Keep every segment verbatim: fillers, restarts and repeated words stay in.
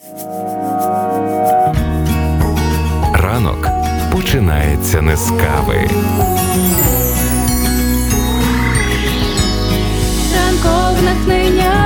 Ранок починається не з кави. Ранкове натхнення.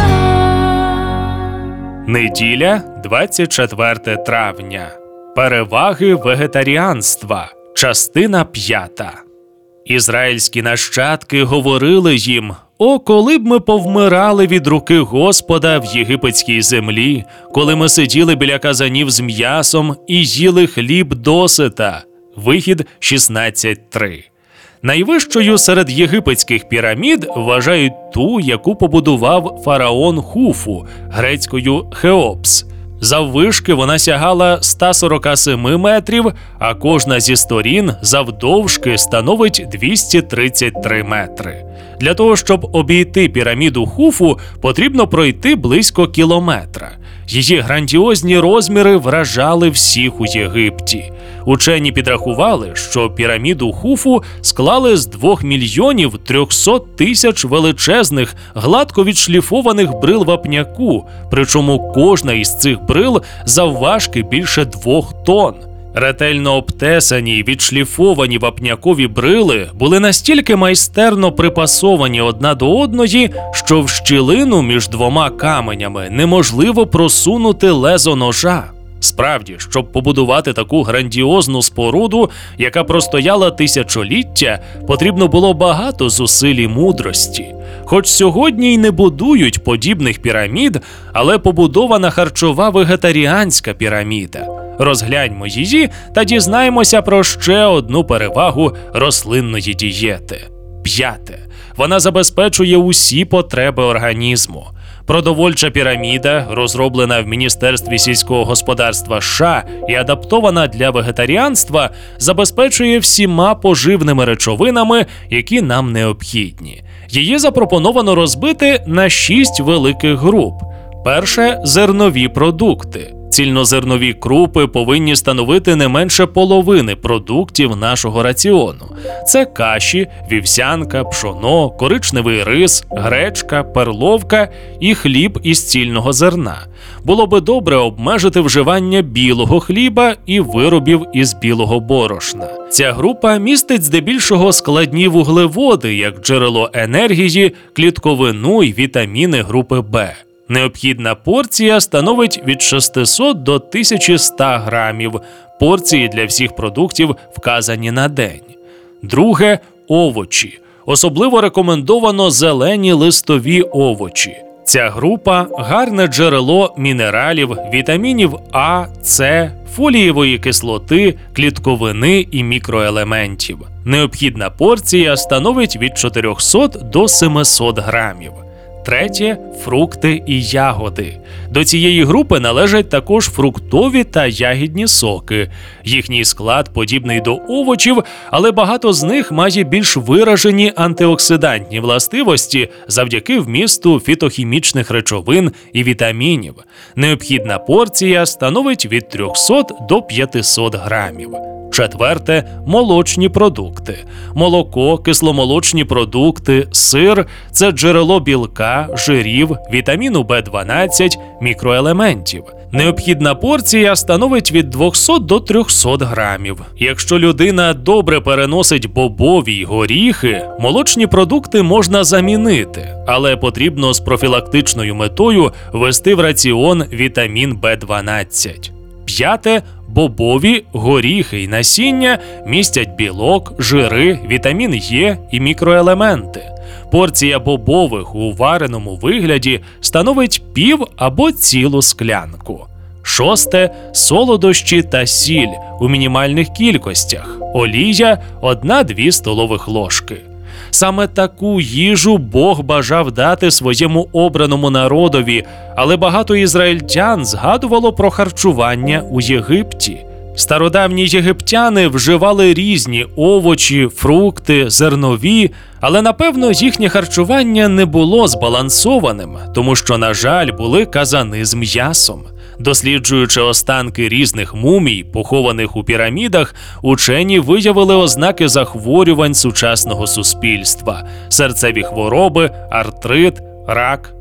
Неділя, двадцять четверте травня. Переваги вегетаріанства. Частина п'ята. Ізраїльські нащадки говорили їм: «О, коли б ми повмирали від руки Господа в єгипетській землі, коли ми сиділи біля казанів з м'ясом і їли хліб досита». Вихід шістнадцять три. Найвищою серед єгипетських пірамід вважають ту, яку побудував фараон Хуфу, грецькою Хеопс. Заввишки вона сягала сто сорок сім метрів, а кожна зі сторін завдовжки становить двісті тридцять три метри. Для того, щоб обійти піраміду Хуфу, потрібно пройти близько кілометра. Її грандіозні розміри вражали всіх у Єгипті. Учені підрахували, що піраміду Хуфу склали з двох мільйонів трьохсот тисяч величезних, гладко відшліфованих брил вапняку, причому кожна із цих брил завважки більше двох тонн. Ретельно обтесані й відшліфовані вапнякові брили були настільки майстерно припасовані одна до одної, що в щілину між двома каменями неможливо просунути лезо ножа. Справді, щоб побудувати таку грандіозну споруду, яка простояла тисячоліття, потрібно було багато зусиль і мудрості. Хоч сьогодні й не будують подібних пірамід, але побудована харчова вегетаріанська піраміда. Розгляньмо її та дізнаємося про ще одну перевагу рослинної дієти. П'яте. Вона забезпечує усі потреби організму. Продовольча піраміда, розроблена в Міністерстві сільського господарства США і адаптована для вегетаріанства, забезпечує всіма поживними речовинами, які нам необхідні. Її запропоновано розбити на шість великих груп. Перше – зернові продукти. Цільнозернові крупи повинні становити не менше половини продуктів нашого раціону. Це каші, вівсянка, пшоно, коричневий рис, гречка, перловка і хліб із цільного зерна. Було би добре обмежити вживання білого хліба і виробів із білого борошна. Ця група містить здебільшого складні вуглеводи, як джерело енергії, клітковину і вітаміни групи Б. Необхідна порція становить від шестисот до тисячі ста грамів. Порції для всіх продуктів вказані на день. Друге – овочі. Особливо рекомендовано зелені листові овочі. Ця група – гарне джерело мінералів, вітамінів А, С, фолієвої кислоти, клітковини і мікроелементів. Необхідна порція становить від чотирьохсот до семисот грамів. Третє – фрукти і ягоди. До цієї групи належать також фруктові та ягідні соки. Їхній склад подібний до овочів, але багато з них має більш виражені антиоксидантні властивості завдяки вмісту фітохімічних речовин і вітамінів. Необхідна порція становить від трьохсот до п'ятисот грамів. Четверте – молочні продукти. Молоко, кисломолочні продукти, сир – це джерело білка, жирів, вітаміну Б дванадцять, мікроелементів. Необхідна порція становить від двохсот до трьохсот грамів. Якщо людина добре переносить бобові й горіхи, молочні продукти можна замінити, але потрібно з профілактичною метою ввести в раціон вітамін Б дванадцять. П'яте – бобові, горіхи й насіння містять білок, жири, вітамін Е і мікроелементи. Порція бобових у вареному вигляді становить пів або цілу склянку. Шосте – солодощі та сіль у мінімальних кількостях. Олія – одна-дві столових ложки. Саме таку їжу Бог бажав дати своєму обраному народові, але багато ізраїльтян згадувало про харчування у Єгипті. Стародавні єгиптяни вживали різні овочі, фрукти, зернові, але, напевно, їхнє харчування не було збалансованим, тому що, на жаль, були казани з м'ясом. Досліджуючи останки різних мумій, похованих у пірамідах, учені виявили ознаки захворювань сучасного суспільства – серцеві хвороби, артрит, рак,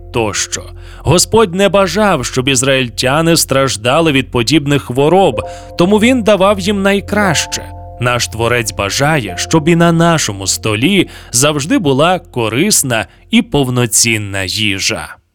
тощо. Господь не бажав, щоб ізраїльтяни страждали від подібних хвороб, тому Він давав їм найкраще. Наш Творець бажає, щоб і на нашому столі завжди була корисна і повноцінна їжа.